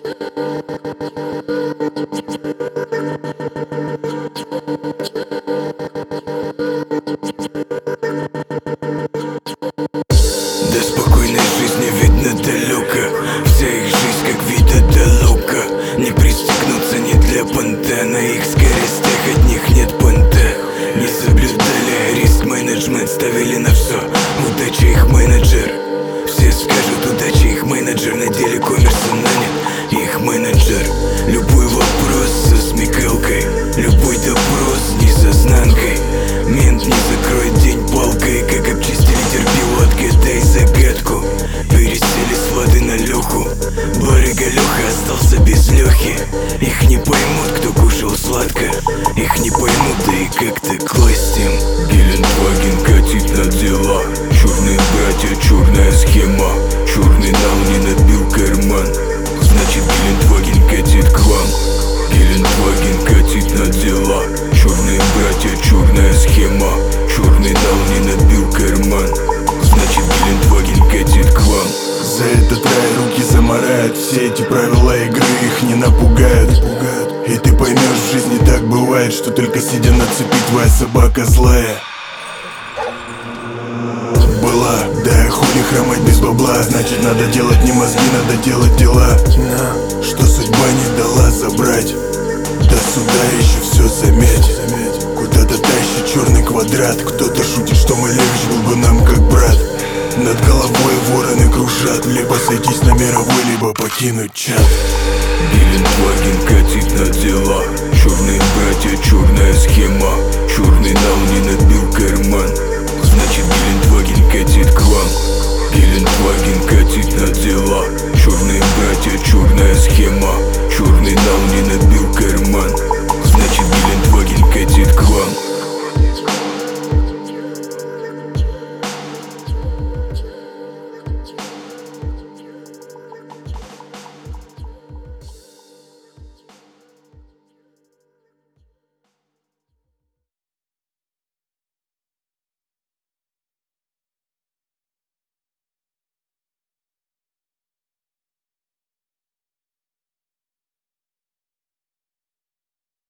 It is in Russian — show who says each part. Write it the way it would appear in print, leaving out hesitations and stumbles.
Speaker 1: До спокойной жизни видно далеко. Вся их жизнь как вида до лука. Не пристегнуться не для понта. На их скоростях от них нет понта. Не соблюдали риск-менеджмент, ставили на все. Удача их менеджер. Все скажут, удача их менеджер. На деле коммерса нанят их менеджер. Любой вопрос со смекалкой, любой допрос не с ознанкой. Мент не закроет день палкой. Как обчистили терпилу, отгадай загадку. Пересели с Влады на Леху. Барыга Леха остался без Лехи. Их не поймут, кто кушал сладко. Их не поймут, да и как-то класть им. Гелендваген катит на дела. Черные братья, черная схема. Черный нал не набил карман. Значит, Гелендваген катит к вам. Гелендваген катит на дела. Черные братья, черная схема. Черный нал не набил карман. Значит, Гелендваген катит к вам.
Speaker 2: За этот рай руки замарают. Все эти правила игры их не напугают. И ты поймешь, в жизни так бывает, что только сидя на цепи твоя собака злая была. Да хули хромать без бабла. Значит, надо делать не мозги, надо делать дела. Что судьба не дала забрать. До суда еще все заметь. Куда-то тащит черный квадрат. Кто-то шутит, что Малевич был бы нам как брат. Над головой вороны кружат. Либо сойтись на мировой, либо покинуть чат.
Speaker 1: Гелендваген катит на дела. Черные братья, черная схема. Черный нал не набил карман. Значит, Гелендваген катит к вам. Гелендваген катит на дела. Черные братья, черная схема. Черный нал не набил карман. Значит, Гелендваген катит к вам.